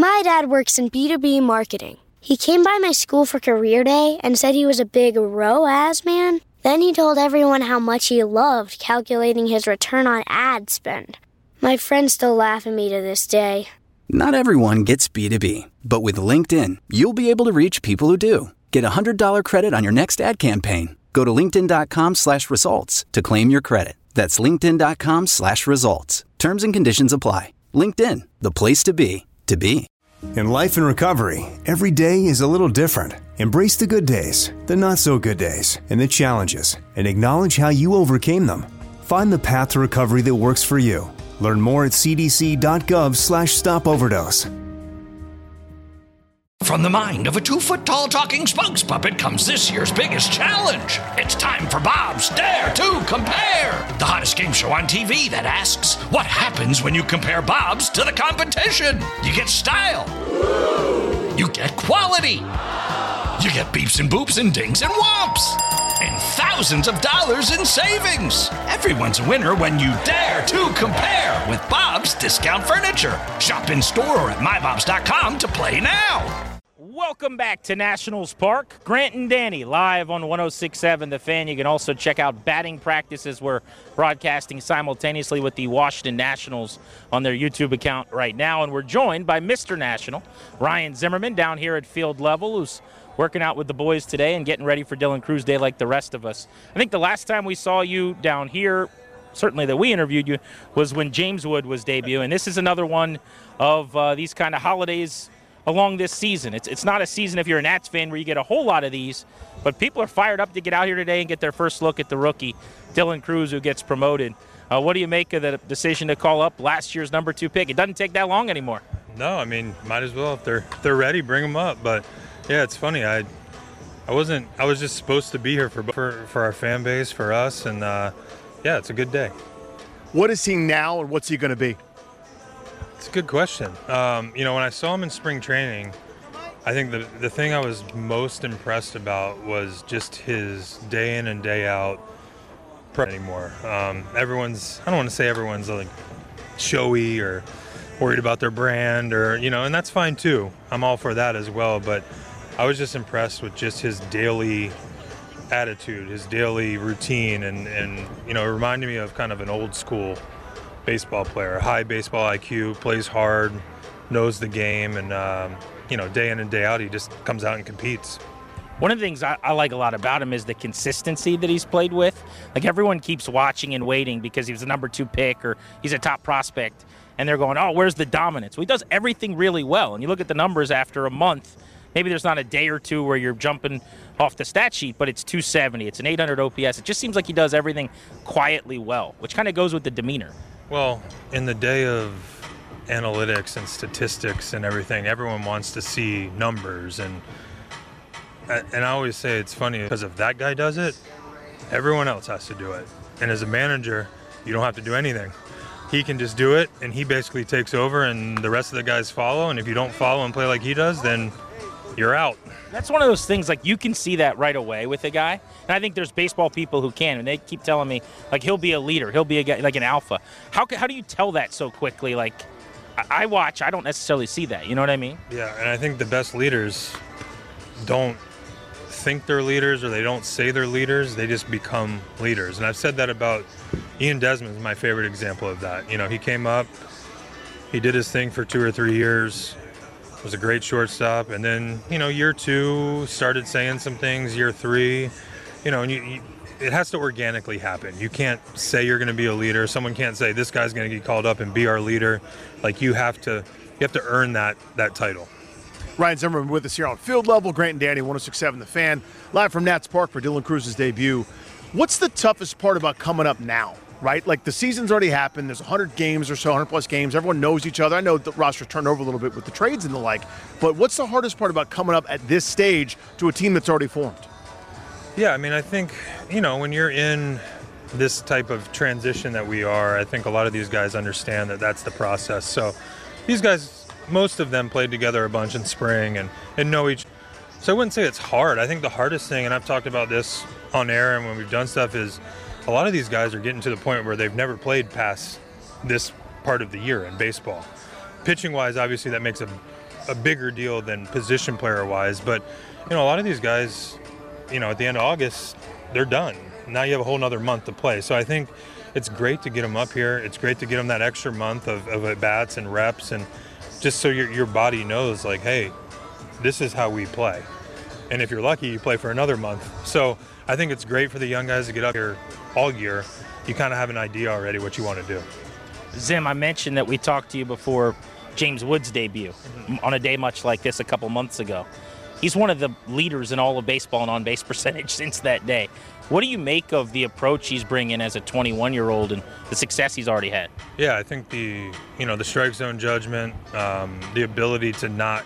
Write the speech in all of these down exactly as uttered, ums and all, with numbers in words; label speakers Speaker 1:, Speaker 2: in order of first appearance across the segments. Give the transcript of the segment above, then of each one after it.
Speaker 1: My dad works in B two B marketing. He came by my school for career day and said he was a big R O A S man. Then he told everyone how much he loved calculating his return on ad spend. My friends still laugh at me to this day.
Speaker 2: Not everyone gets B two B, but with LinkedIn, you'll be able to reach people who do. Get a one hundred dollars credit on your next ad campaign. Go to linkedin.com slash results to claim your credit. That's linkedin.com slash results. Terms and conditions apply. LinkedIn, the place to be, to be.
Speaker 3: In life and recovery, every day is a little different. Embrace the good days, the not so good days, and the challenges, and acknowledge how you overcame them. Find the path to recovery that works for you. Learn more at cdc.gov slash stop overdose.
Speaker 4: From the mind of a two-foot-tall talking spokes puppet comes this year's biggest challenge. It's time for Bob's Dare to Compare, the hottest game show on T V that asks, what happens when you compare Bob's to the competition? You get style. You get quality. You get beeps and boops and dings and whomps. And thousands of dollars in savings. Everyone's a winner when you dare to compare with Bob's Discount Furniture. Shop in store or at my bobs dot com to play now.
Speaker 5: Welcome back to Nationals Park. Grant and Danny live on one oh six point seven The Fan. You can also check out batting practices. We're broadcasting simultaneously with the Washington Nationals on their YouTube account right now. And we're joined by Mister National, Ryan Zimmerman, down here at field level, who's working out with the boys today and getting ready for Dylan Cruz Day like the rest of us. I think the last time we saw you down here, certainly that we interviewed you, was when James Wood was debuting. This is another one of uh, these kind of holidays along this season. It's it's not a season, if you're a Nats fan, where you get a whole lot of these, but people are fired up to get out here today and get their first look at the rookie, Dylan Cruz, who gets promoted. Uh, what do you make of the decision to call up last year's number two pick? It doesn't take that long anymore.
Speaker 6: No, I mean, might as well. If they're if they're ready, bring them up. But yeah, it's funny. I I wasn't. I was just supposed to be here for for, for our fan base, for us, and uh, yeah, it's a good day.
Speaker 7: What is he now, and what's he going to be?
Speaker 6: It's a good question. Um, you know, when I saw him in spring training, I think the the thing I was most impressed about was just his day in and day out prep anymore. Um, everyone's, I don't want to say everyone's like showy or worried about their brand, or, you know, and that's fine too. I'm all for that as well. But I was just impressed with just his daily attitude, his daily routine, and, and you know, it reminded me of kind of an old school baseball player, high baseball I Q, plays hard, knows the game, and um, you know, day in and day out, he just comes out and competes.
Speaker 5: One of the things I, I like a lot about him is the consistency that he's played with. Like, everyone keeps watching and waiting because he was a number two pick or he's a top prospect, and they're going, oh, where's the dominance? Well, he does everything really well, and you look at the numbers after a month. Maybe there's not a day or two where you're jumping off the stat sheet, but it's two seventy. It's an eight hundred O P S. It just seems like he does everything quietly well, which kind of goes with the demeanor.
Speaker 6: Well, in the day of analytics and statistics and everything, everyone wants to see numbers. And and I always say it's funny because if that guy does it, everyone else has to do it. And as a manager, you don't have to do anything. He can just do it, and he basically takes over, and the rest of the guys follow. And if you don't follow and play like he does, then you're out.
Speaker 5: That's one of those things, like, you can see that right away with a guy. And I think there's baseball people who can, and they keep telling me, like, he'll be a leader. He'll be a guy, like an alpha. How how do you tell that so quickly? Like, I, I watch, I don't necessarily see that. You know what I mean?
Speaker 6: Yeah, and I think the best leaders don't think they're leaders, or they don't say they're leaders. They just become leaders. And I've said that about Ian Desmond is my favorite example of that. You know, he came up, he did his thing for two or three years, was a great shortstop, and then, you know, year two started saying some things, year three, you know, and you, you, it has to organically happen. You can't say you're going to be a leader. Someone can't say this guy's going to get called up and be our leader. Like, you have to you have to earn that that title.
Speaker 7: Ryan Zimmerman with us here on Field Level. Grant and Danny, one oh six point seven The Fan, live from Nats Park for Dylan Cruz's debut. What's the toughest part about coming up now? Right? Like, the season's already happened. There's one hundred games or so, one hundred plus games. Everyone knows each other. I know the roster's turned over a little bit with the trades and the like, but what's the hardest part about coming up at this stage to a team that's already formed?
Speaker 6: Yeah, I mean, I think, you know, when you're in this type of transition that we are, I think a lot of these guys understand that that's the process. So these guys, most of them played together a bunch in spring and, and know each. So I wouldn't say it's hard. I think the hardest thing, and I've talked about this on air and when we've done stuff, is a lot of these guys are getting to the point where they've never played past this part of the year in baseball. Pitching-wise, obviously, that makes a a bigger deal than position player wise. But, you know, a lot of these guys, you know, at the end of August, they're done. Now you have a whole nother month to play. So I think it's great to get them up here. It's great to get them that extra month of, of at-bats and reps, and just so your your body knows, like, hey, this is how we play. And if you're lucky, you play for another month. So I think it's great for the young guys to get up here all year. You kind of have an idea already what you want to do.
Speaker 5: Zim, I mentioned that we talked to you before James Wood's debut mm-hmm. on a day much like this a couple months ago. He's one of the leaders in all of baseball and on-base percentage since that day. What do you make of the approach he's bringing as a twenty-one-year-old and the success he's already had?
Speaker 6: Yeah, I think the you know the strike zone judgment, um, the ability to not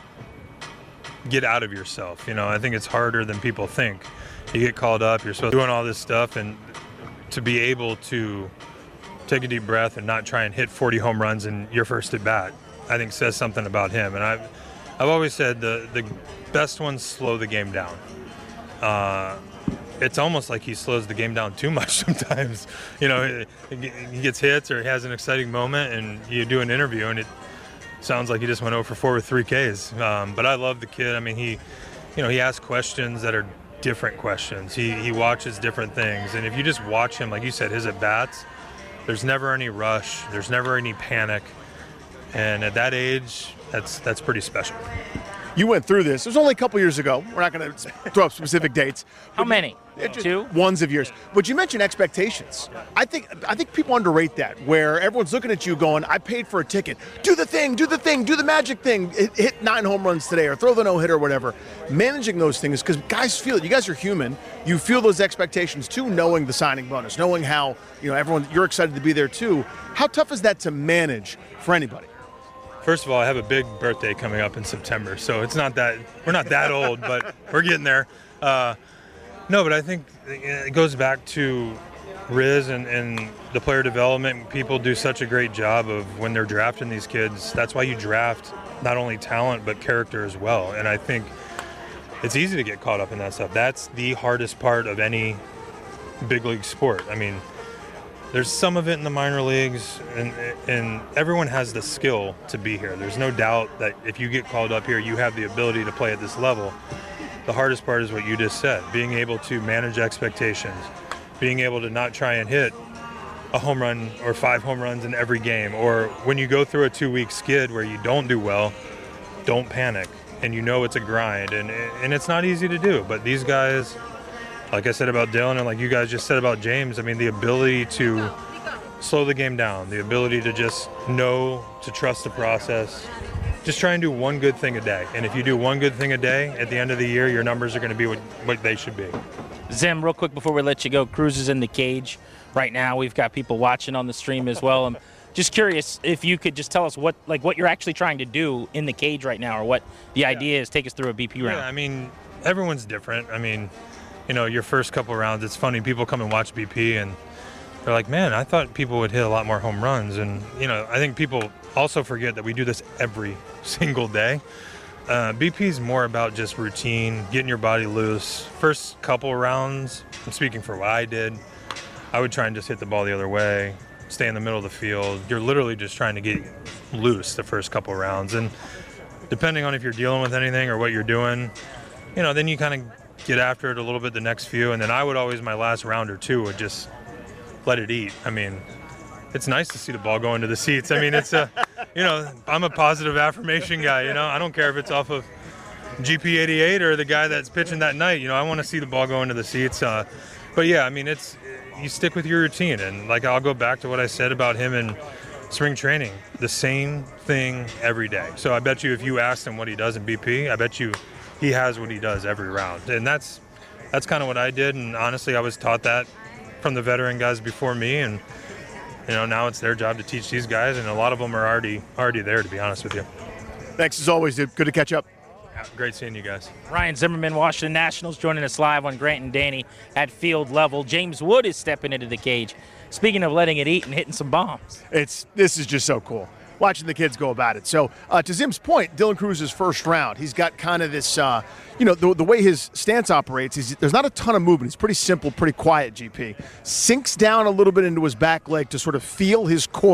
Speaker 6: get out of yourself. You know, I think it's harder than people think. You get called up, you're supposed to be doing all this stuff, and to be able to take a deep breath and not try and hit forty home runs in your first at bat, I think says something about him. And I've I've always said the the best ones slow the game down. Uh, it's almost like he slows the game down too much sometimes. You know, he, he gets hits or he has an exciting moment, and you do an interview, and it sounds like he just went oh for four with three Ks. Um, but I love the kid. I mean, he, you know, he asks questions that are different questions. He he watches different things, and if you just watch him, like you said, his at bats, there's never any rush. There's never any panic, and at that age, that's that's pretty special.
Speaker 7: You went through this. It was only a couple years ago. We're not going to throw up specific dates.
Speaker 5: How many? Two?
Speaker 7: Ones of years. But you mentioned expectations. I think I think people underrate that, where everyone's looking at you going, I paid for a ticket. Do the thing, do the thing, do the magic thing. Hit, hit nine home runs today or throw the no-hitter or whatever. Managing those things, because guys feel it. You guys are human. You feel those expectations too, knowing the signing bonus, knowing how, you know, everyone, you're excited to be there too. How tough is that to manage for anybody?
Speaker 6: First of all, I have a big birthday coming up in September, so it's not that we're not that old, but we're getting there. Uh, no, but I think it goes back to Riz and, and the player development. People do such a great job of when they're drafting these kids. That's why you draft not only talent but character as well. And I think it's easy to get caught up in that stuff. That's the hardest part of any big league sport. I mean, there's some of it in the minor leagues, and and everyone has the skill to be here. There's no doubt that if you get called up here, you have the ability to play at this level. The hardest part is what you just said, being able to manage expectations, being able to not try and hit a home run or five home runs in every game, or when you go through a two-week skid where you don't do well, don't panic, and you know it's a grind, and and it's not easy to do, but these guys, like I said about Dylan and like you guys just said about James, I mean, the ability to slow the game down, the ability to just know, to trust the process, just try and do one good thing a day. And if you do one good thing a day, at the end of the year, your numbers are going to be what, what they should be.
Speaker 5: Zim, real quick before we let you go, Cruz is in the cage right now. We've got people watching on the stream as well. I'm just curious if you could just tell us what like what you're actually trying to do in the cage right now, or what the yeah. idea is. Take us through a B P round.
Speaker 6: Yeah, I mean, everyone's different. I mean, you know, your first couple rounds, it's funny, people come and watch B P and they're like, man, I thought people would hit a lot more home runs. And, you know, I think people also forget that we do this every single day. Uh, B P is more about just routine, getting your body loose. First couple rounds, I'm speaking for what I did, I would try and just hit the ball the other way, stay in the middle of the field. You're literally just trying to get loose the first couple rounds. And depending on if you're dealing with anything or what you're doing, you know, then you kind of get after it a little bit the next few, and then I would always, my last round or two, would just let it eat. I mean, it's nice to see the ball go into the seats. I mean, it's a, you know, I'm a positive affirmation guy, you know. I don't care if it's off of G P eighty-eight or the guy that's pitching that night, you know, I want to see the ball go into the seats. Uh, but yeah, I mean, it's, you stick with your routine, and like I'll go back to what I said about him in spring training, the same thing every day. So I bet you if you asked him what he does in B P, I bet you he has what he does every round. And that's that's kind of what I did, and honestly I was taught that from the veteran guys before me, and you know, now it's their job to teach these guys, and a lot of them are already already there, to be honest with you.
Speaker 7: Thanks as always, dude. Good to catch up.
Speaker 6: Yeah, great seeing you guys.
Speaker 5: Ryan Zimmerman, Washington Nationals, joining us live on Grant and Danny at field level. James Wood is stepping into the cage. Speaking of letting it eat and hitting some bombs.
Speaker 7: It's this is just so cool, watching the kids go about it. So uh, to Zim's point, Dylan Cruz's first round, he's got kind of this, uh, you know, the, the way his stance operates, is there's not a ton of movement. He's pretty simple, pretty quiet, G P. Sinks down a little bit into his back leg to sort of feel his coil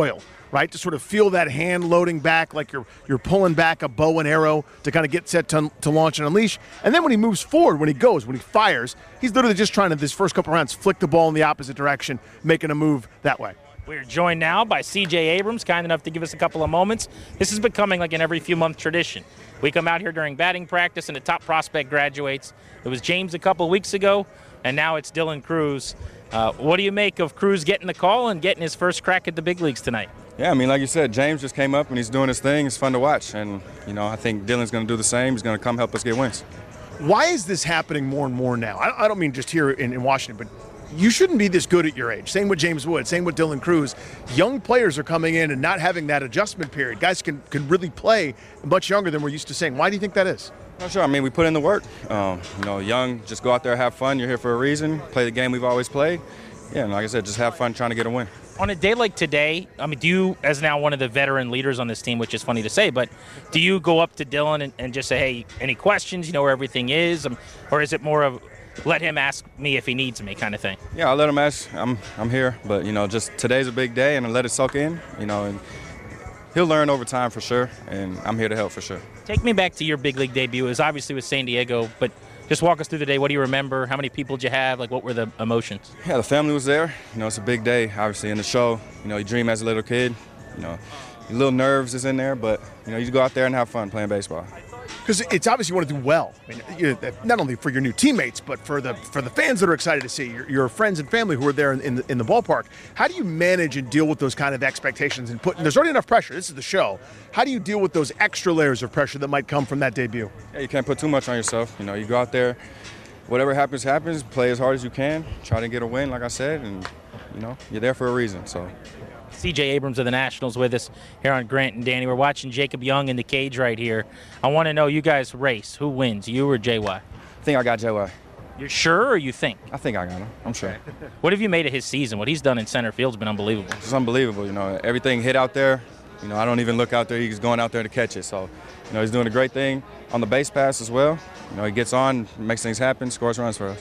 Speaker 7: right? To sort of feel that hand loading back like you're you're pulling back a bow and arrow to kind of get set to, to launch and unleash. And then when he moves forward, when he goes, when he fires, he's literally just trying to, this first couple rounds, flick the ball in the opposite direction, making a move that way.
Speaker 5: We're joined now by C J Abrams, kind enough to give us a couple of moments. This is becoming like an every few month tradition. We come out here during batting practice and the top prospect graduates. It was James a couple of weeks ago, and now it's Dylan Crews. Uh, what do you make of Crews getting the call and getting his first crack at the big leagues tonight?
Speaker 8: Yeah, I mean, like you said, James just came up and he's doing his thing. It's fun to watch, and, you know, I think Dylan's going to do the same. He's going to come help us get wins.
Speaker 7: Why is this happening more and more now? I, I don't mean just here in, in Washington, but you shouldn't be this good at your age. Same with James Wood, same with Dylan Crews. Young players are coming in and not having that adjustment period. Guys can, can really play much younger than we're used to seeing. Why do you think that is?
Speaker 8: Not sure. I mean, we put in the work. Um, you know, young, just go out there, have fun. You're here for a reason. Play the game we've always played. Yeah, and like I said, just have fun trying to get a win.
Speaker 5: On a day like today, I mean, do you, as now one of the veteran leaders on this team, which is funny to say, but do you go up to Dylan and, and just say, hey, any questions? You know where everything is? Um, or is it more of let him ask me if he needs me kind of thing?
Speaker 8: Yeah, I'll let him ask. I'm I'm here. But, you know, just today's a big day, and I let it soak in, you know, and he'll learn over time for sure, and I'm here to help for sure.
Speaker 5: Take me back to your big league debut. It was obviously with San Diego, but just walk us through the day. What do you remember? How many people did you have? Like, what were the emotions?
Speaker 8: Yeah, the family was there. You know, it's a big day, obviously, in the show. You know, you dream as a little kid. You know, your little nerves is in there, but, you know, you just go out there and have fun playing baseball.
Speaker 7: Because it's obvious you want to do well. I mean, you know, not only for your new teammates, but for the for the fans that are excited to see your, your friends and family who are there in, in, the, in the ballpark. How do you manage and deal with those kind of expectations and put? And there's already enough pressure. This is the show. How do you deal with those extra layers of pressure that might come from that debut?
Speaker 8: Yeah, you can't put too much on yourself. You know, you go out there, whatever happens, happens. Play as hard as you can. Try to get a win, like I said, and you know, you're there for a reason. So.
Speaker 5: C J Abrams of the Nationals with us here on Grant and Danny. We're watching Jacob Young in the cage right here. I want to know, you guys race. Who wins, you or J Y?
Speaker 8: I think I got J Y.
Speaker 5: You're sure or you think?
Speaker 8: I think I got him. I'm sure.
Speaker 5: What have you made of his season? What he's done in center field's been unbelievable.
Speaker 8: It's unbelievable. You know, everything hit out there. You know, I don't even look out there. He's going out there to catch it. So, you know, he's doing a great thing on the base pass as well. You know, he gets on, makes things happen, scores runs for us.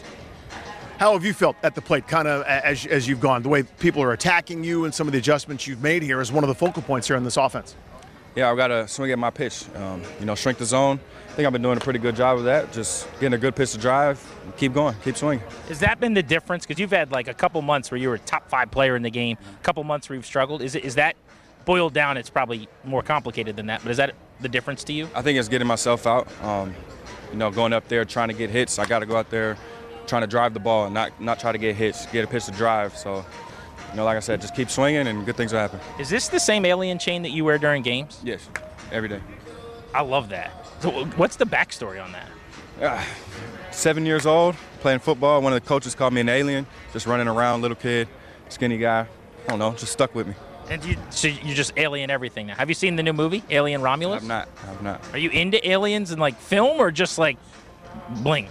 Speaker 7: How have you felt at the plate, kind of as as you've gone? The way people are attacking you and some of the adjustments you've made here is one of the focal points here in this offense.
Speaker 8: Yeah, I've got to swing at my pitch. Um, you know, shrink the zone. I think I've been doing a pretty good job of that. Just getting a good pitch to drive, keep going, keep swinging.
Speaker 5: Has that been the difference? Because you've had like a couple months where you were a top five player in the game, a couple months where you've struggled. Is it is that boiled down? It's probably more complicated than that. But is that the difference to you?
Speaker 8: I think it's getting myself out. Um, you know, going up there trying to get hits. I got to go out there trying to drive the ball and not not try to get hits, get a pitch to drive. So, you know, like I said, just keep swinging and good things will happen.
Speaker 5: Is this the same alien chain that you wear during games?
Speaker 8: Yes, every day.
Speaker 5: I love that. So what's the backstory on that?
Speaker 8: Uh, seven years old, playing football. One of the coaches called me an alien, just running around, little kid, skinny guy. I don't know, just stuck with me.
Speaker 5: And you, so you just alien everything now. Have you seen the new movie, Alien Romulus?
Speaker 8: I've not, I've not.
Speaker 5: Are you into aliens and like film or just like bling?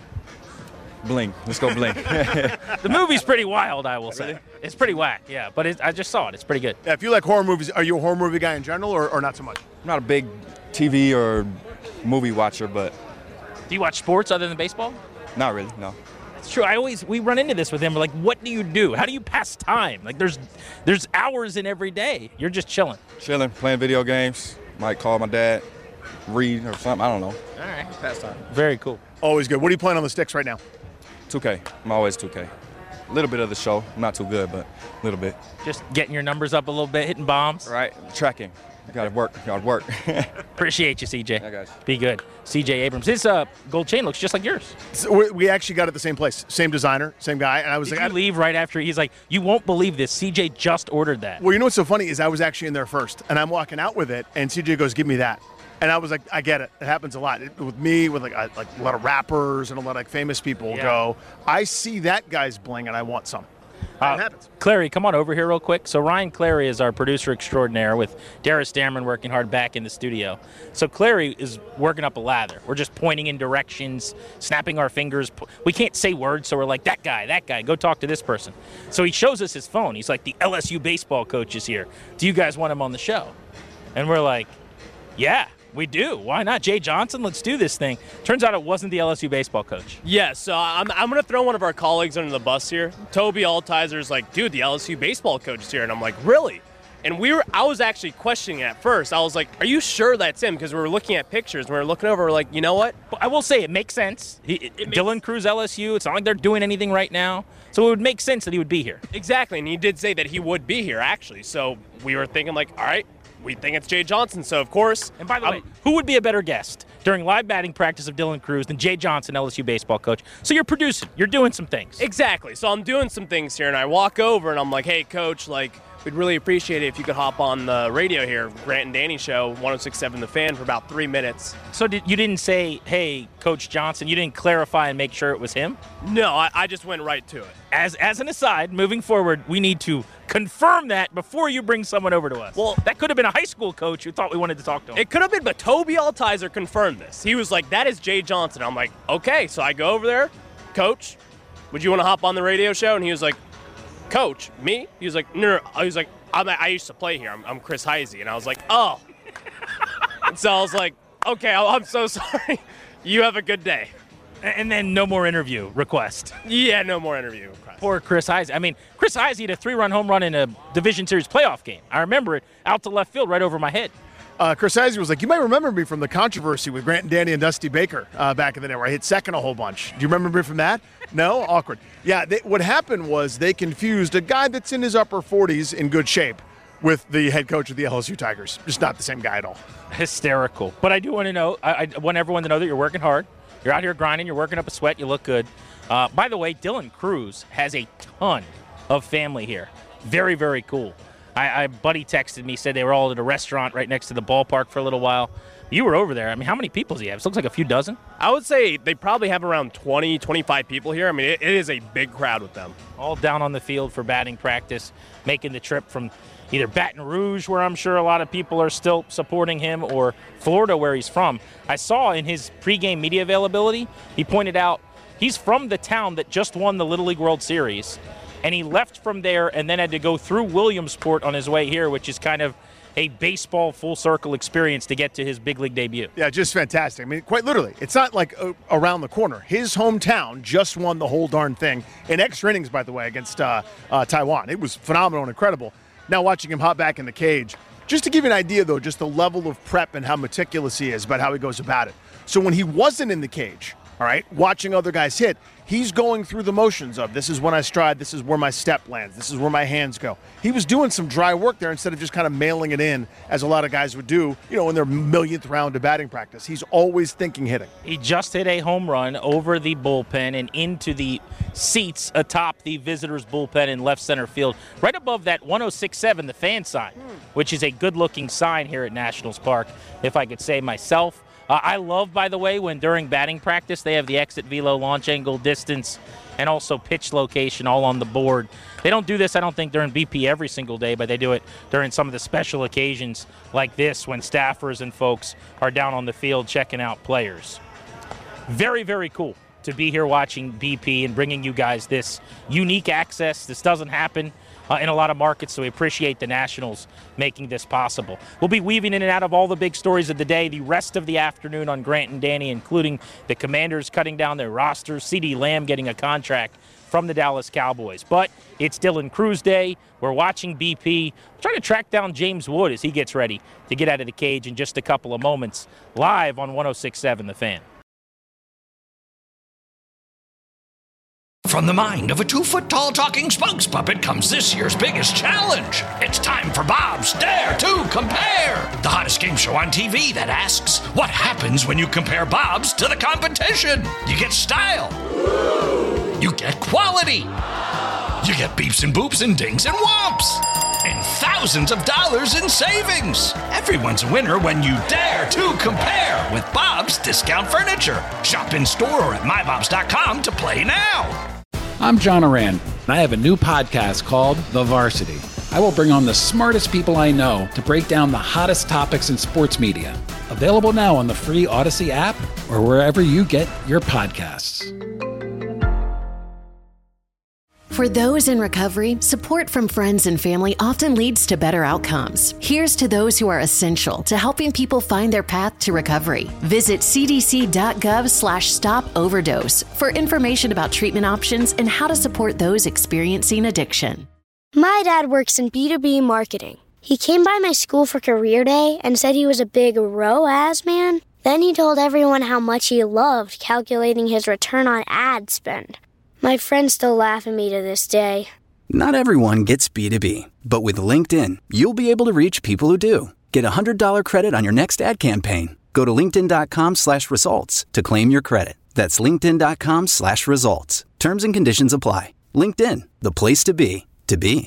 Speaker 8: Bling. Let's go bling.
Speaker 5: The movie's pretty wild, I will say. Really? It's pretty whack, yeah. But it, I just saw it. It's pretty good.
Speaker 7: Yeah, if you like horror movies, are you a horror movie guy in general or, or not so much?
Speaker 8: I'm not a big T V or movie watcher, but.
Speaker 5: Do you watch sports other than baseball?
Speaker 8: Not really, no.
Speaker 5: It's true. I always, we run into this with him. We're like, what do you do? How do you pass time? Like, there's there's hours in every day. You're just chilling.
Speaker 8: Chilling, playing video games. Might call my dad, read or something. I don't know.
Speaker 5: All right. Pass time. Very cool.
Speaker 7: Always good. What are you playing on the sticks right now?
Speaker 8: two K. I'm always two K. A little bit of the show. Not too good, but a little bit.
Speaker 5: Just getting your numbers up a little bit, hitting bombs.
Speaker 8: Right. Tracking. You got to work. You got to work.
Speaker 5: Appreciate you, C J.
Speaker 8: Yeah, guys.
Speaker 5: Be good. C J Abrams. His uh, gold chain looks just like yours.
Speaker 7: So we actually got it at the same place. Same designer, same guy. And I was
Speaker 5: Did
Speaker 7: like,
Speaker 5: you leave right after? He's like, you won't believe this. C J just ordered that.
Speaker 7: Well, you know what's so funny is I was actually in there first, and I'm walking out with it, and C J goes, give me that. And I was like, I get it. It happens a lot. It, with me, with like, I, like a lot of rappers and a lot of like, famous people
Speaker 5: Yeah.
Speaker 7: go, I see that guy's bling, and I want some.
Speaker 5: Uh,
Speaker 7: it happens.
Speaker 5: Clary, come on over here real quick. So Ryan Clary is our producer extraordinaire with Darius Dameron working hard back in the studio. So Clary is working up a lather. We're just pointing in directions, snapping our fingers. We can't say words, so we're like, that guy, that guy, go talk to this person. So he shows us his phone. He's like, the L S U baseball coach is here. Do you guys want him on the show? And we're like, yeah. We do. Why not? Jay Johnson, let's do this thing. Turns out it wasn't the L S U baseball coach.
Speaker 9: Yeah, so I'm, I'm going to throw one of our colleagues under the bus here. Toby Altizer's like, dude, the L S U baseball coach is here. And I'm like, really? And we were, I was actually questioning it at first. I was like, are you sure that's him? Because we were looking at pictures. We were looking over, we're like, you know what?
Speaker 5: I will say it makes sense. He, it,
Speaker 9: it
Speaker 5: Dylan
Speaker 9: makes,
Speaker 5: Crews, L S U, it's not like they're doing anything right now. So it would make sense that he would be here.
Speaker 9: Exactly, and he did say that he would be here, actually. So we were thinking, like, all right, we think it's Jay Johnson. So, of course.
Speaker 5: And by the
Speaker 9: um,
Speaker 5: way, who would be a better guest during live batting practice of Dylan Crews than Jay Johnson, L S U baseball coach? So you're producing. You're doing some things.
Speaker 9: Exactly. So I'm doing some things here, and I walk over, and I'm like, hey, coach, like, we'd really appreciate it if you could hop on the radio here, Grant and Danny Show, one oh six point seven The Fan, for about three minutes.
Speaker 5: So did, you didn't say, hey, Coach Johnson, you didn't clarify and make sure it was him?
Speaker 9: No, I, I just went right to it.
Speaker 5: As as an aside, moving forward, we need to confirm that before you bring someone over to us.
Speaker 9: Well,
Speaker 5: that could have been a high school coach who thought we wanted to talk to him.
Speaker 9: It could have been, but Toby Altizer confirmed this. He was like, that is Jay Johnson. I'm like, okay. So I go over there, Coach, would you want to hop on the radio show? And he was like, Coach, me? He was like, no, no. I was like, I'm, I used to play here. I'm, I'm Chris Heisey. And I was like, oh. And so I was like, okay, I'm so sorry. You have a good day.
Speaker 5: And then no more interview request.
Speaker 9: Yeah, no more interview request.
Speaker 5: Poor Chris Heisey. I mean, Chris Heisey had a three-run home run in a Division Series playoff game. I remember it out to left field right over my head.
Speaker 7: Uh, Chris Heisey was like, you might remember me from the controversy with Grant and Danny and Dusty Baker uh, back in the day where I hit second a whole bunch. Do you remember me from that? No? Awkward. Yeah, they, what happened was they confused a guy that's in his upper forties in good shape with the head coach of the L S U Tigers. Just not the same guy at all.
Speaker 5: Hysterical. But I do want to know, I, I want everyone to know that you're working hard. You're out here grinding. You're working up a sweat. You look good. Uh, by the way, Dylan Crews has a ton of family here. Very, very cool. I, I buddy texted me, said they were all at a restaurant right next to the ballpark for a little while. You were over there. I mean, how many people does he have? It looks like a few dozen.
Speaker 9: I would say they probably have around twenty, twenty-five people here. I mean, it, it is a big crowd with them.
Speaker 5: All down on the field for batting practice, making the trip from either Baton Rouge, where I'm sure a lot of people are still supporting him, or Florida, where he's from. I saw in his pregame media availability, he pointed out he's from the town that just won the Little League World Series. And he left from there and then had to go through Williamsport on his way here, which is kind of a baseball full circle experience to get to his big league debut.
Speaker 7: Yeah, just fantastic. I mean, quite literally, it's not like uh, around the corner. His hometown just won the whole darn thing in extra innings, by the way, against uh, uh, Taiwan. It was phenomenal and incredible. Now watching him hop back in the cage, just to give you an idea, though, just the level of prep and how meticulous he is about how he goes about it. So when he wasn't in the cage, all right, watching other guys hit, he's going through the motions of this is when I stride, this is where my step lands, this is where my hands go. He was doing some dry work there instead of just kind of mailing it in, as a lot of guys would do, you know, in their millionth round of batting practice. He's always thinking hitting.
Speaker 5: He just hit a home run over the bullpen and into the seats atop the visitors' bullpen in left center field, right above that one oh six point seven, the fan sign, which is a good-looking sign here at Nationals Park, if I could say myself. Uh, I love, by the way, when during batting practice they have the exit velo, launch angle, distance, and also pitch location all on the board. They don't do this, I don't think, during B P every single day, but they do it during some of the special occasions like this when staffers and folks are down on the field checking out players. Very, very cool to be here watching B P and bringing you guys this unique access. This doesn't happen Uh, in a lot of markets, so we appreciate the Nationals making this possible. We'll be weaving in and out of all the big stories of the day the rest of the afternoon on Grant and Danny, including the Commanders cutting down their rosters, CeeDee Lamb getting a contract from the Dallas Cowboys. But it's Dylan Crews Day. We're watching B P. We're trying to track down James Wood as he gets ready to get out of the cage in just a couple of moments, live on one oh six point seven The Fan.
Speaker 4: From the mind of a two-foot-tall talking spokes puppet comes this year's biggest challenge. It's time for Bob's Dare to Compare, the hottest game show on T V that asks, what happens when you compare Bob's to the competition? You get style. You get quality. You get beeps and boops and dings and whomps. And thousands of dollars in savings. Everyone's a winner when you dare to compare with Bob's Discount Furniture. Shop in store or at my bobs dot com to play now.
Speaker 10: I'm John Oran, and I have a new podcast called The Varsity. I will bring on the smartest people I know to break down the hottest topics in sports media. Available now on the free Odyssey app or wherever you get your podcasts.
Speaker 11: For those in recovery, support from friends and family often leads to better outcomes. Here's to those who are essential to helping people find their path to recovery. Visit cdc.gov slash stop overdose for information about treatment options and how to support those experiencing addiction.
Speaker 1: My dad works in B two B marketing. He came by my school for career day and said he was a big R O A S man. Then he told everyone how much he loved calculating his return on ad spend. My friends still laugh at me to this day.
Speaker 2: Not everyone gets B two B, but with LinkedIn, you'll be able to reach people who do. Get a one hundred dollars credit on your next ad campaign. Go to linkedin.com slash results to claim your credit. That's linkedin.com slash results. Terms and conditions apply. LinkedIn, the place to be, to be.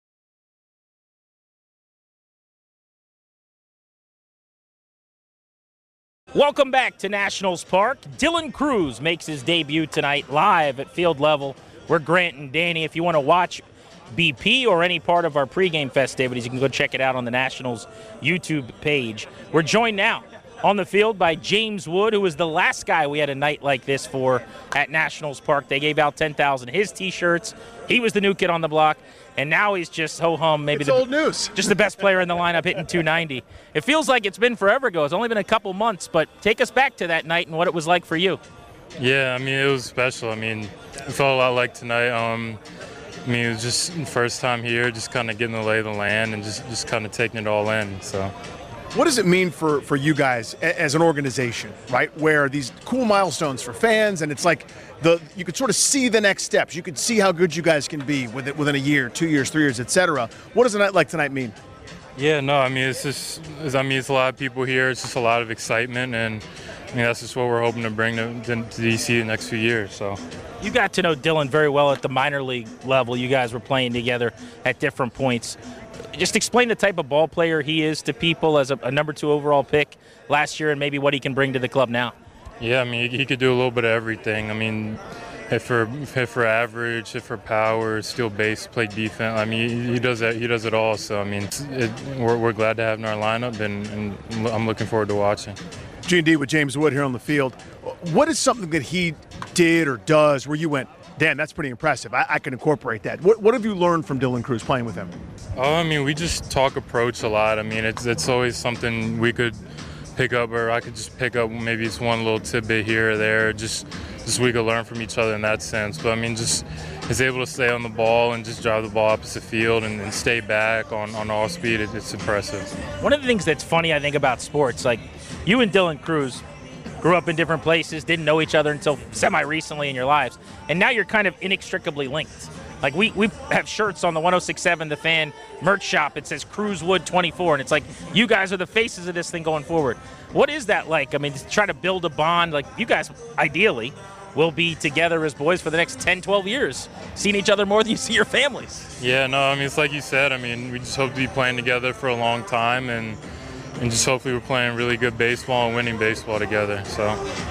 Speaker 5: Welcome back to Nationals Park. Dylan Crews makes his debut tonight live at field level. We're Grant and Danny. If you want to watch B P or any part of our pregame festivities, you can go check it out on the Nationals YouTube page. We're joined now on the field by James Wood, who was the last guy we had a night like this for at Nationals Park. They gave out ten thousand his T-shirts. He was the new kid on the block, and now he's just ho-hum. Maybe
Speaker 7: it's
Speaker 5: the,
Speaker 7: old news.
Speaker 5: Just the best player in the lineup, hitting two ninety. It feels like it's been forever ago. It's only been a couple months, but take us back to that night and what it was like for you.
Speaker 6: Yeah, I mean, it was special. I mean, it felt a lot like tonight. Um, I mean, it was just first time here, just kind of getting the lay of the land and just, just kind of taking it all in, so.
Speaker 7: What does it mean for, for you guys as an organization, right, where these cool milestones for fans, and it's like the you could sort of see the next steps. You could see how good you guys can be with it within a year, two years, three years, et cetera. What does a night like tonight mean?
Speaker 6: Yeah, no, I mean, it's just, I mean, it's a lot of people here. It's just a lot of excitement, and I mean, that's just what we're hoping to bring to, to D C the next few years, so.
Speaker 5: You got to know Dylan very well at the minor league level. You guys were playing together at different points. Just explain the type of ball player he is to people as a, a number two overall pick last year and maybe what he can bring to the club now.
Speaker 6: Yeah, I mean, he, he could do a little bit of everything. I mean, hit for hit for average, hit for power, steal base, play defense. I mean, he, he does that. He does it all. So I mean, it, we're we're glad to have him in our lineup, and, and I'm looking forward to watching.
Speaker 7: G and D with James Wood here on the field. What is something that he did or does where you went, damn, that's pretty impressive. I, I can incorporate that. What what have you learned from Dylan Crews playing with him?
Speaker 6: Oh, I mean, we just talk approach a lot. I mean, it's it's always something we could pick up, or I could just pick up maybe it's one little tidbit here or there. Just just we could learn from each other in that sense. But I mean, just is able to stay on the ball and just drive the ball opposite field and, and stay back on, on all speed. It, it's impressive.
Speaker 5: One of the things that's funny, I think, about sports, like you and Dylan Crews grew up in different places, didn't know each other until semi-recently in your lives, and now you're kind of inextricably linked. Like we, we have shirts on the one oh six point seven The Fan merch shop. It says Crews Wood twenty-four, and it's like you guys are the faces of this thing going forward. What is that like? I mean, to try to build a bond. Like you guys, ideally, will be together as boys for the next ten, twelve years, seeing each other more than you see your families.
Speaker 6: Yeah, no, I mean, it's like you said. I mean, we just hope to be playing together for a long time, and and just hopefully we're playing really good baseball and winning baseball together. So,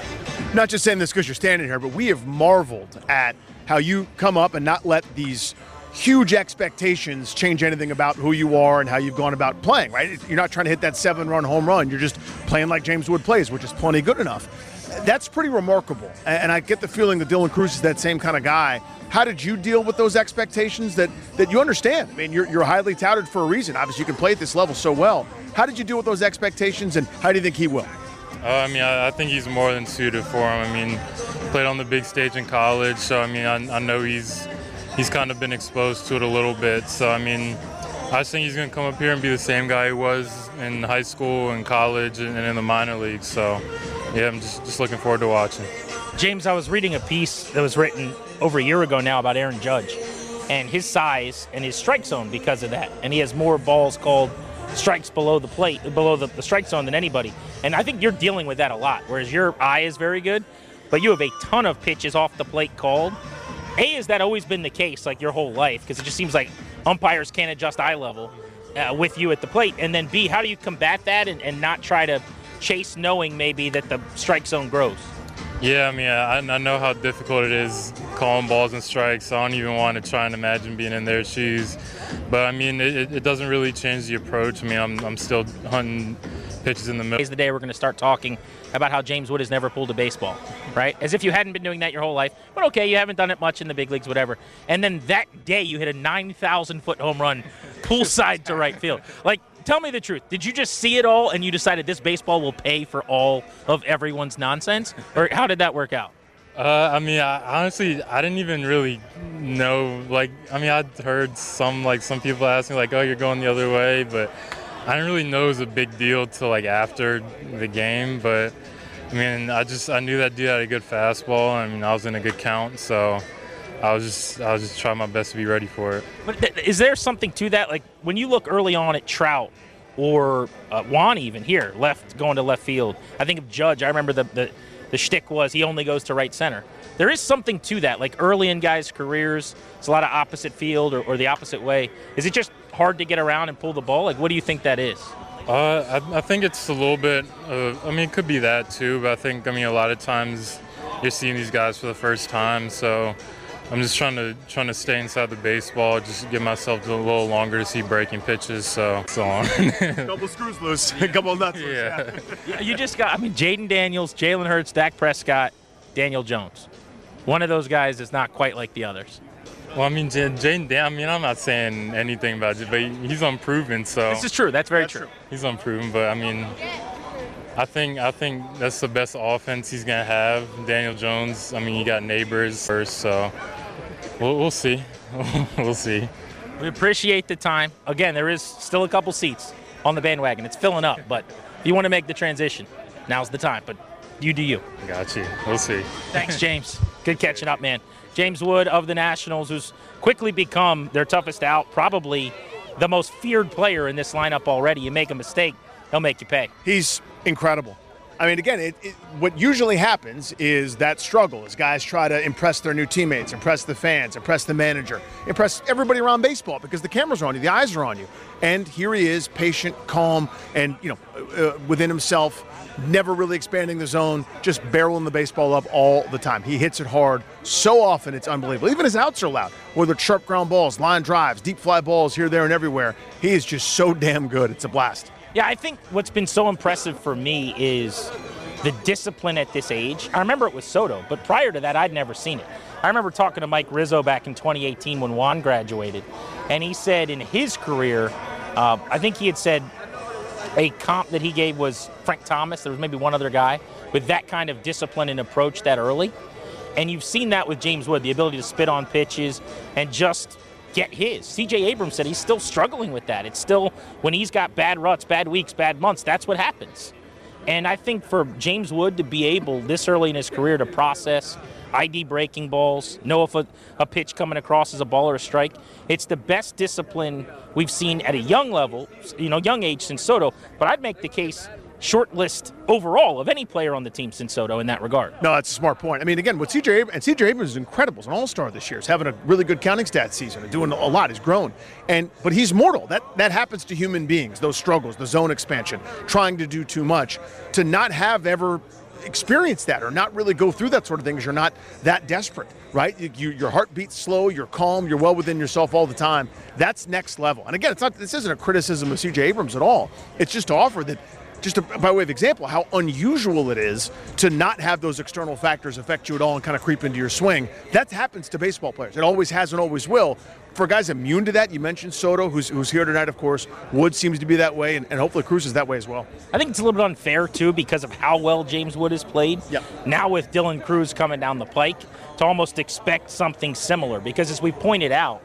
Speaker 7: not just saying this because you're standing here, but we have marveled at how you come up and not let these huge expectations change anything about who you are and how you've gone about playing, right? You're not trying to hit that seven-run home run. You're just playing like James Wood plays, which is plenty good enough. That's pretty remarkable. And I get the feeling that Dylan Crews is that same kind of guy. How did you deal with those expectations that, that you understand? I mean, you're, you're highly touted for a reason. Obviously, you can play at this level so well. How did you deal with those expectations, and how do you think he will?
Speaker 6: Uh, I mean, I, I think he's more than suited for him. I mean, played on the big stage in college, so I mean, I, I know he's he's kind of been exposed to it a little bit. So I mean, I just think he's going to come up here and be the same guy he was in high school and college and, and in the minor leagues. So yeah, I'm just just looking forward to watching.
Speaker 5: James, I was reading a piece that was written over a year ago now about Aaron Judge and his size and his strike zone because of that, and he has more balls called strikes below the plate, below the, the strike zone than anybody. And I think you're dealing with that a lot, whereas your eye is very good, but you have a ton of pitches off the plate called. A, has that always been the case, like your whole life? Because it just seems like umpires can't adjust eye level uh, with you at the plate. And then B, how do you combat that and, and not try to chase knowing maybe that the strike zone grows?
Speaker 6: Yeah, I mean, I, I know how difficult it is calling balls and strikes. I don't even want to try and imagine being in their shoes. But, I mean, it, it doesn't really change the approach. I mean, I'm, I'm still hunting pitches in the middle.
Speaker 5: Today's the day we're going to start talking about how James Wood has never pulled a baseball, right? As if you hadn't been doing that your whole life. But, okay, you haven't done it much in the big leagues, whatever. And then that day you hit a nine thousand foot home run poolside to right field. Like, tell me the truth. Did you just see it all and you decided this baseball will pay for all of everyone's nonsense? Or how did that work out?
Speaker 6: Uh, I mean, I, honestly, I didn't even really know. Like, I mean, I'd heard some like some people asking like, "Oh, you're going the other way," but I didn't really know it was a big deal till like after the game. But I mean, I just I knew that dude had a good fastball. I mean, I was in a good count, so I was just I was just trying my best to be ready for it.
Speaker 5: But th- is there something to that? Like when you look early on at Trout or uh, Juan, even here, left going to left field. I think of Judge. I remember the the. The shtick was he only goes to right center. There is something to that. Like early in guys' careers, it's a lot of opposite field or, or the opposite way. Is it just hard to get around and pull the ball? Like, what do you think that is?
Speaker 6: Uh, I, I think it's a little bit, uh, I mean, it could be that too, but I think, I mean, a lot of times you're seeing these guys for the first time, so I'm just trying to trying to stay inside the baseball, just give myself a little longer to see breaking pitches, so so on.
Speaker 7: A couple screws loose, a couple of nuts loose.
Speaker 6: Yeah.
Speaker 5: Yeah, you just got, I mean, Jaden Daniels, Jalen Hurts, Dak Prescott, Daniel Jones. One of those guys is not quite like the others.
Speaker 6: Well, I mean, J- Jaden Dan, I mean, I'm not saying anything about it, but he's unproven, so.
Speaker 5: This is true. That's very
Speaker 7: That's
Speaker 5: true.
Speaker 7: true.
Speaker 6: He's unproven, but I mean, I think I think that's the best offense he's gonna have. Daniel Jones. I mean, you got Neighbors first, so we'll, we'll see. We'll see.
Speaker 5: We appreciate the time. Again, there is still a couple seats on the bandwagon. It's filling up, but if you want to make the transition, now's the time. But you do you.
Speaker 6: Got you. We'll see.
Speaker 5: Thanks, James. Good catching up, man. James Wood of the Nationals, who's quickly become their toughest out, probably the most feared player in this lineup already. You make a mistake, he'll make you pay.
Speaker 7: He's incredible. I mean, again, it, it, what usually happens is that struggle as guys try to impress their new teammates, impress the fans, impress the manager, impress everybody around baseball because the cameras are on you, the eyes are on you. And here he is, patient, calm, and, you know, uh, within himself, never really expanding the zone, just barreling the baseball up all the time. He hits it hard so often, it's unbelievable. Even his outs are loud, whether it's sharp ground balls, line drives, deep fly balls here, there, and everywhere. He is just so damn good. It's a blast.
Speaker 5: Yeah, I think what's been so impressive for me is the discipline at this age. I remember it with Soto, but prior to that, I'd never seen it. I remember talking to Mike Rizzo back in twenty eighteen when Juan graduated, and he said in his career, uh, I think he had said a comp that he gave was Frank Thomas. There was maybe one other guy with that kind of discipline and approach that early. And you've seen that with James Wood, the ability to spit on pitches and just get his. C J Abrams said he's still struggling with that. It's still, when he's got bad ruts, bad weeks, bad months, that's what happens. And I think for James Wood to be able this early in his career to process I D breaking balls, know if a, a pitch coming across is a ball or a strike, it's the best discipline we've seen at a young level, you know, young age since Soto. But I'd make the case short list overall of any player on the team since Soto in that regard.
Speaker 7: No, that's a smart point. I mean, again, with C J Abrams, and C J Abrams is incredible. He's an all-star this year. He's having a really good counting stats season and doing a lot. He's grown. And but he's mortal. That that happens to human beings, those struggles, the zone expansion, trying to do too much. To not have ever experienced that or not really go through that sort of thing because you're not that desperate, right? You, you, your heart beats slow, you're calm, you're well within yourself all the time. That's next level. And again, it's not. This isn't a criticism of C J Abrams at all. It's just to offer that, just to, by way of example, how unusual it is to not have those external factors affect you at all and kind of creep into your swing. That happens to baseball players. It always has and always will. For guys immune to that, you mentioned Soto, who's who's here tonight, of course. Wood seems to be that way, and, and hopefully Cruz is that way as well.
Speaker 5: I think it's a little bit unfair, too, because of how well James Wood has played.
Speaker 7: Yep.
Speaker 5: Now with Dylan Cruz coming down the pike, to almost expect something similar. Because as we pointed out,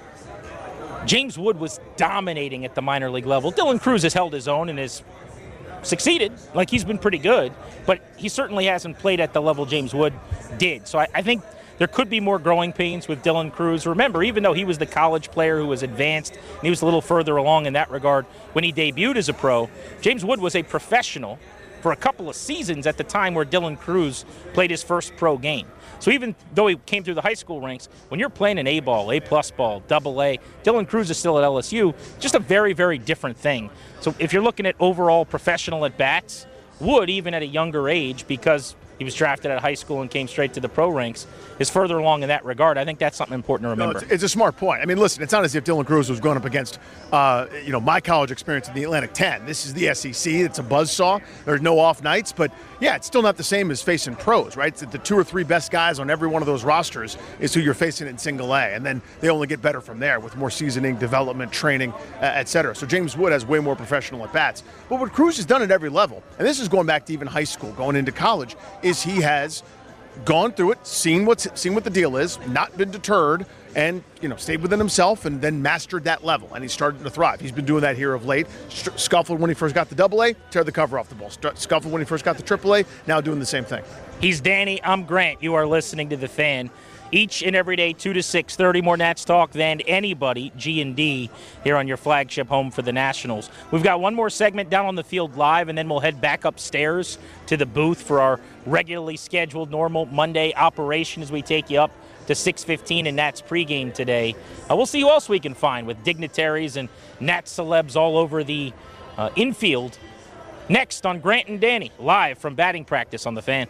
Speaker 5: James Wood was dominating at the minor league level. Dylan Cruz has held his own and has succeeded. Like, he's been pretty good, but he certainly hasn't played at the level James Wood did. So I, I think there could be more growing pains with Dylan Cruz. Remember, even though he was the college player who was advanced, and he was a little further along in that regard when he debuted as a pro, James Wood was a professional for a couple of seasons at the time where Dylan Cruz played his first pro game. So even though he came through the high school ranks, when you're playing an A-ball, A-plus ball, double A, Dylan Cruz is still at L S U, just a very, very different thing. So if you're looking at overall professional at-bats, Wood, even at a younger age, because he was drafted out of high school and came straight to the pro ranks, is further along in that regard. I think that's something important to remember.
Speaker 7: No, it's, it's a smart point. I mean, listen, it's not as if Dylan Cruz was going up against, uh, you know, my college experience in the Atlantic ten. This is the S E C. It's a buzzsaw. There's no off nights. But, yeah, it's still not the same as facing pros, right? The two or three best guys on every one of those rosters is who you're facing in single A. And then they only get better from there with more seasoning, development, training, uh, et cetera. So James Wood has way more professional at-bats. But what Cruz has done at every level, and this is going back to even high school, going into college, is he has gone through it, seen what's seen what the deal is, not been deterred, and you know stayed within himself, and then mastered that level, and he's starting to thrive. He's been doing that here of late. St- scuffled when he first got the double A, tear the cover off the ball. St- scuffled when he first got the triple A, now doing the same thing.
Speaker 5: He's Danny. I'm Grant. You are listening to The Fan. Each and every day, two to six thirty, more Nats talk than anybody, G and D, here on your flagship home for the Nationals. We've got one more segment down on the field live, and then we'll head back upstairs to the booth for our regularly scheduled normal Monday operation as we take you up to six fifteen in Nats pregame today. Uh, we'll see who else we can find with dignitaries and Nats celebs all over the uh, infield. Next on Grant and Danny, live from batting practice on The Fan.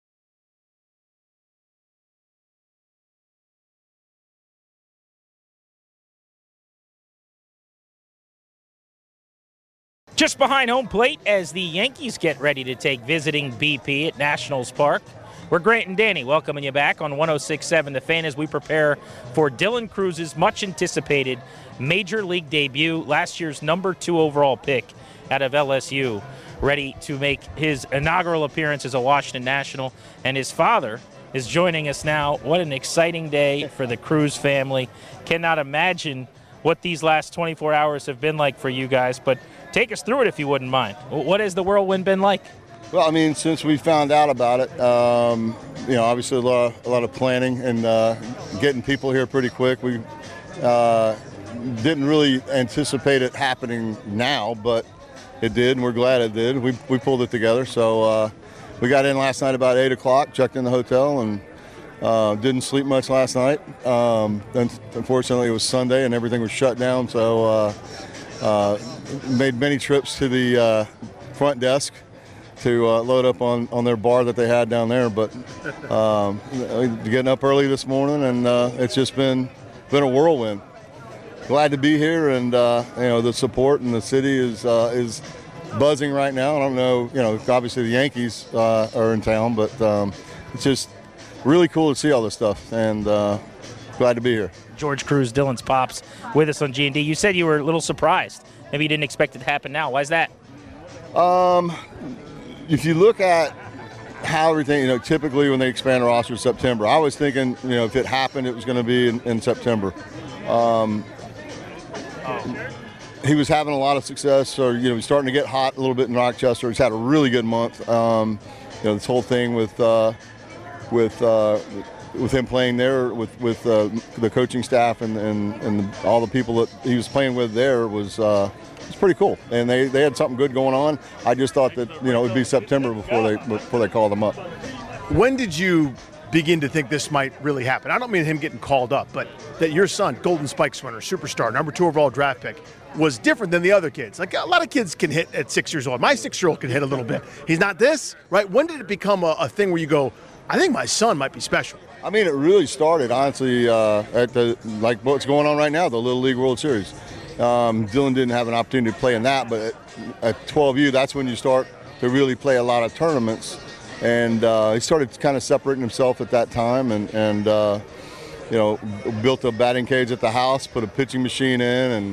Speaker 5: Just behind home plate as the Yankees get ready to take visiting B P at Nationals Park. We're Grant and Danny welcoming you back on one oh six point seven The Fan as we prepare for Dylan Cruz's much-anticipated Major League debut, last year's number two overall pick out of L S U, ready to make his inaugural appearance as a Washington National. And his father is joining us now. What an exciting day for the Cruz family. Cannot imagine what these last twenty-four hours have been like for you guys, but take us through it if you wouldn't mind. What has the whirlwind been like?
Speaker 12: Well, I mean, since we found out about it, um, you know, obviously a lot of, a lot of planning and uh, getting people here pretty quick. We uh, didn't really anticipate it happening now, but it did, and we're glad it did. We we pulled it together. So uh, we got in last night about eight o'clock, checked in the hotel, and uh, didn't sleep much last night. Um, unfortunately, it was Sunday, and everything was shut down, so uh, uh, made many trips to the uh, front desk to uh, load up on, on their bar that they had down there. But um, getting up early this morning, and uh, it's just been been a whirlwind. Glad to be here, and uh, you know the support in the city is uh, is buzzing right now. I don't know, you know, obviously the Yankees uh, are in town, but um, it's just really cool to see all this stuff, and uh, glad to be here.
Speaker 5: George Cruz, Dylan's pops, with us on G and D. You said you were a little surprised. Maybe you didn't expect it to happen now. Why is that?
Speaker 12: Um. If you look at how everything, you know, typically when they expand a roster in September, I was thinking, you know, if it happened, it was going to be in, in September. Um, he was having a lot of success, or, you know, he's starting to get hot a little bit in Rochester. He's had a really good month. Um, you know, this whole thing with uh, with uh, with him playing there with with uh, the coaching staff and and, and all the people that he was playing with there was. Uh, It's pretty cool, and they, they had something good going on. I just thought that, you know, it would be September before they before they called them up.
Speaker 7: When did you begin to think this might really happen? I don't mean him getting called up, but that your son, Golden Spikes winner, superstar, number two overall draft pick, was different than the other kids. Like, a lot of kids can hit at six years old. My six-year-old can hit a little bit. He's not this, right? When did it become a, a thing where you go, I think my son might be special?
Speaker 12: I mean, it really started, honestly, uh, at the like what's going on right now, the Little League World Series. Um, Dylan didn't have an opportunity to play in that, but at, at twelve U, that's when you start to really play a lot of tournaments. And uh, he started kind of separating himself at that time, and, and uh, you know, built a batting cage at the house, put a pitching machine in, and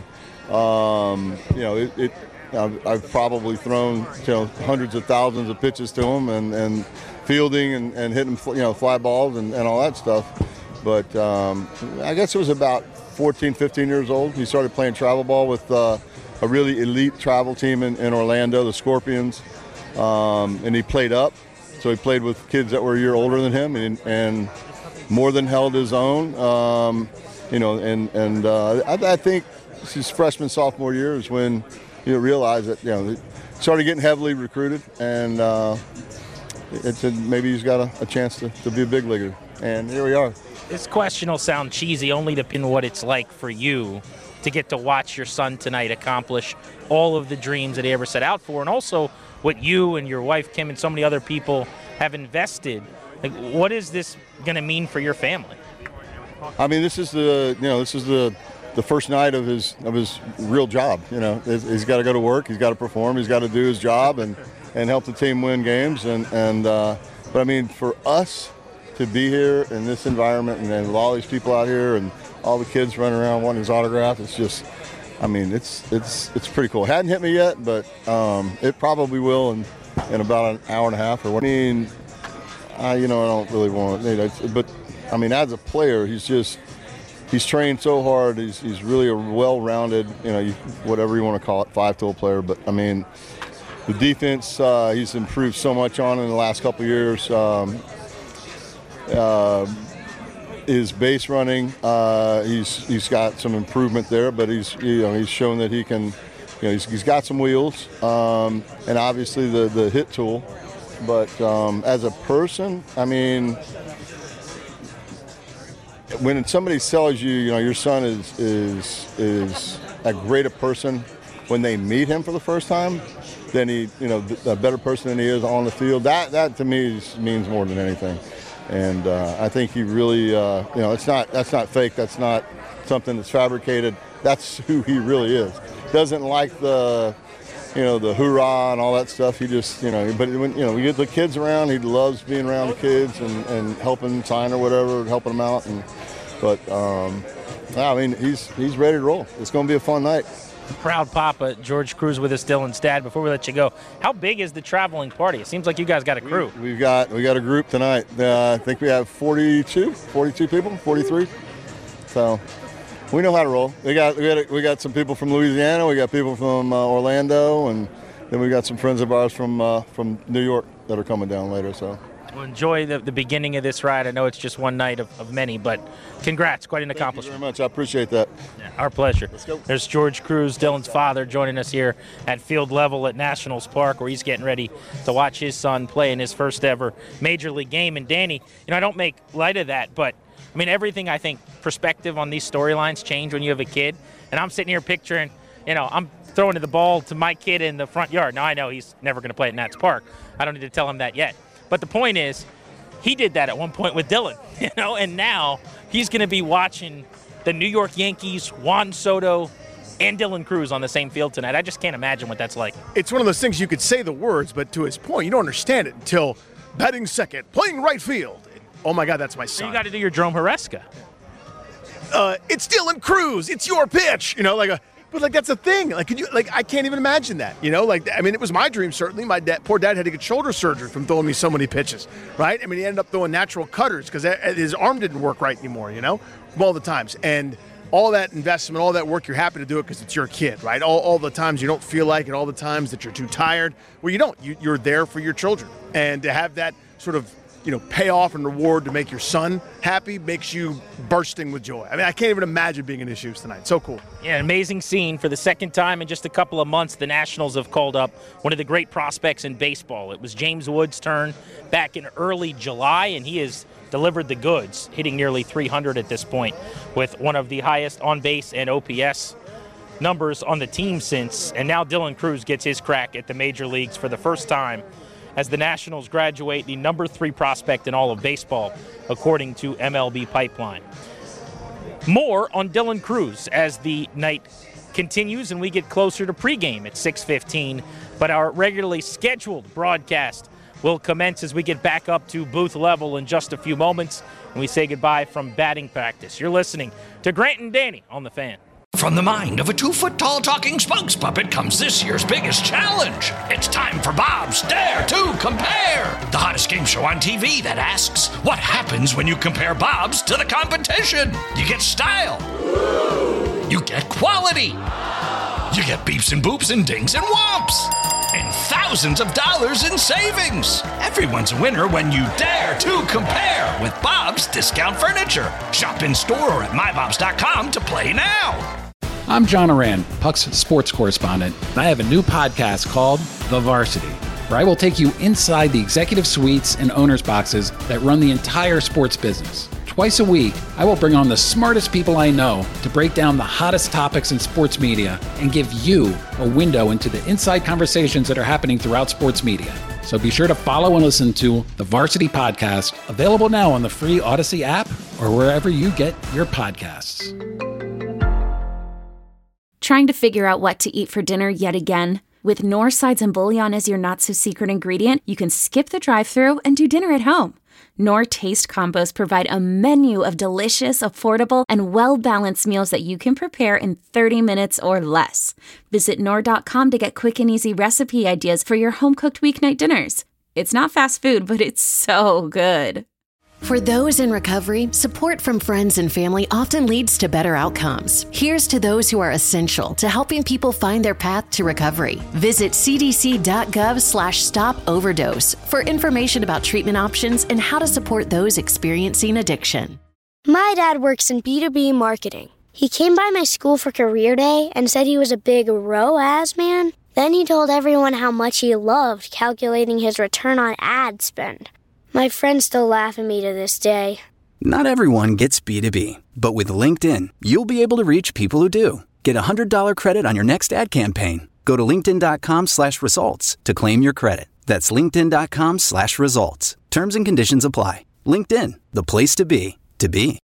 Speaker 12: um, you know, it, it I've, I've probably thrown, you know, hundreds of thousands of pitches to him, and, and fielding and, and hitting, you know, fly balls and, and all that stuff. But um, I guess it was about fourteen, fifteen years old. He started playing travel ball with uh, a really elite travel team in, in Orlando, the Scorpions, um, and he played up. So he played with kids that were a year older than him, and, and more than held his own. Um, you know, and and uh, I, I think his freshman, sophomore year is when you realize that, you know, he started getting heavily recruited, and uh, it said maybe he's got a, a chance to, to be a big leaguer. And here we are.
Speaker 5: This question will sound cheesy, only depending on what it's like for you to get to watch your son tonight accomplish all of the dreams that he ever set out for, and also what you and your wife, Kim, and so many other people have invested. Like, what is this going to mean for your family?
Speaker 12: I mean, this is the, you know, this is the the first night of his of his real job. You know, he's got to go to work, he's got to perform, he's got to do his job and, and help the team win games. And, and uh, but I mean, for us to be here in this environment, and then all these people out here and all the kids running around wanting his autograph, it's just, I mean, it's it's it's pretty cool. It hadn't hit me yet, but um, it probably will in, in about an hour and a half or what. I mean, I, you know, I don't really want to. You know, but I mean, as a player, he's just he's trained so hard. He's he's really a well-rounded, you know, whatever you want to call it, five-tool player. But I mean, the defense uh, he's improved so much on in the last couple of years. Um, uh, his base running, uh, he's he's got some improvement there, but he's you know he's shown that he can, you know, he's, he's got some wheels, um, and obviously the the hit tool. But um, as a person, I mean, when somebody tells you, you know, your son is is is a greater person when they meet him for the first time, than he, you know, a better person than he is on the field. That that to me is, means more than anything. And uh, I think he really, uh, you know, it's not that's not fake. That's not something that's fabricated. That's who he really is. Doesn't like the, you know, the hoorah and all that stuff. He just, you know, but when, you know, we get the kids around, he loves being around the kids and, and helping sign or whatever, helping them out. And but um, I mean, he's he's ready to roll. It's going to be a fun night.
Speaker 5: Proud Papa, George Cruz with us, Dylan's dad. Before we let you go, how big is the traveling party? It seems like you guys got a crew.
Speaker 12: We, we've got we got a group tonight. Uh, I think we have forty-two, forty-two people, forty-three. So we know how to roll. We got we got we got some people from Louisiana. We got people from uh, Orlando, and then we got some friends of ours from uh, from New York that are coming down later. So.
Speaker 5: Well, enjoy the, the beginning of this ride. I know it's just one night of, of many, but congrats. Quite an
Speaker 12: Thank
Speaker 5: accomplishment.
Speaker 12: you very much. I appreciate that.
Speaker 5: Yeah, our pleasure.
Speaker 12: Let's go.
Speaker 5: There's George Cruz, Dylan's father, joining us here at field level at Nationals Park, where he's getting ready to watch his son play in his first ever Major League game. And Danny, you know, I don't make light of that, but I mean, everything, I think, perspective on these storylines change when you have a kid. And I'm sitting here picturing, you know, I'm throwing the ball to my kid in the front yard. Now, I know he's never going to play at Nats Park. I don't need to tell him that yet. But the point is, he did that at one point with Dylan, you know, and now he's going to be watching the New York Yankees, Juan Soto, and Dylan Cruz on the same field tonight. I just can't imagine what that's like.
Speaker 7: It's one of those things you could say the words, but to his point, you don't understand it until batting second, playing right field. Oh, my God, that's my son.
Speaker 5: So you got to do your Jerome Huresca.
Speaker 7: Uh, it's Dylan Cruz. It's your pitch. You know, like a... But like that's a thing. Like, could you? Like, I can't even imagine that. You know, like I mean, it was my dream. Certainly, my dad, poor dad, had to get shoulder surgery from throwing me so many pitches. Right? I mean, he ended up throwing natural cutters because his arm didn't work right anymore. You know, all the times. And all that investment, all that work, you're happy to do it because it's your kid, right? All, all the times you don't feel like it, all the times that you're too tired. Well, you don't. You, you're there for your children, and to have that sort of, you know, payoff and reward to make your son happy makes you bursting with joy. I mean, I can't even imagine being in his shoes tonight. So cool.
Speaker 5: Yeah, an amazing scene. For the second time in just a couple of months, the Nationals have called up one of the great prospects in baseball. It was James Wood's turn back in early July, and he has delivered the goods, hitting nearly three hundred at this point, with one of the highest on-base and O P S numbers on the team since. And now Dylan Cruz gets his crack at the major leagues for the first time, as the Nationals graduate the number three prospect in all of baseball, according to M L B Pipeline. More on Dylan Cruz as the night continues and we get closer to pregame at six fifteen, but our regularly scheduled broadcast will commence as we get back up to booth level in just a few moments, and we say goodbye from batting practice. You're listening to Grant and Danny on The Fan.
Speaker 4: From the mind of a two-foot-tall talking spokes puppet comes this year's biggest challenge. It's time for Bob's Dare to Compare, the hottest game show on T V that asks, what happens when you compare Bob's to the competition? You get style. You get quality. You get beeps and boops and dings and whomps. And thousands of dollars in savings. Everyone's a winner when you dare to compare with Bob's Discount Furniture. Shop in store or at my bobs dot com to play now.
Speaker 10: I'm John Oran, Puck's sports correspondent, and I have a new podcast called The Varsity, where I will take you inside the executive suites and owners' boxes that run the entire sports business. Twice a week, I will bring on the smartest people I know to break down the hottest topics in sports media and give you a window into the inside conversations that are happening throughout sports media. So be sure to follow and listen to The Varsity Podcast, available now on the free Odyssey app or wherever you get your podcasts.
Speaker 13: Trying to figure out what to eat for dinner yet again? With Knorr Sides and Bouillon as your not-so-secret ingredient, you can skip the drive-thru and do dinner at home. Knorr Taste Combos provide a menu of delicious, affordable, and well-balanced meals that you can prepare in thirty minutes or less. Visit Knorr dot com to get quick and easy recipe ideas for your home-cooked weeknight dinners. It's not fast food, but it's so good.
Speaker 11: For those in recovery, support from friends and family often leads to better outcomes. Here's to those who are essential to helping people find their path to recovery. Visit cdc.gov slash stop overdose for information about treatment options and how to support those experiencing addiction.
Speaker 1: My dad works in B two B marketing. He came by my school for career day and said he was a big R O A S man. Then he told everyone how much he loved calculating his return on ad spend. My friends still laugh at me to this day.
Speaker 2: Not everyone gets B two B, but with LinkedIn, you'll be able to reach people who do. Get a one hundred dollars credit on your next ad campaign. Go to linkedin.com slash results to claim your credit. That's linkedin.com slash results. Terms and conditions apply. LinkedIn, the place to be, to be.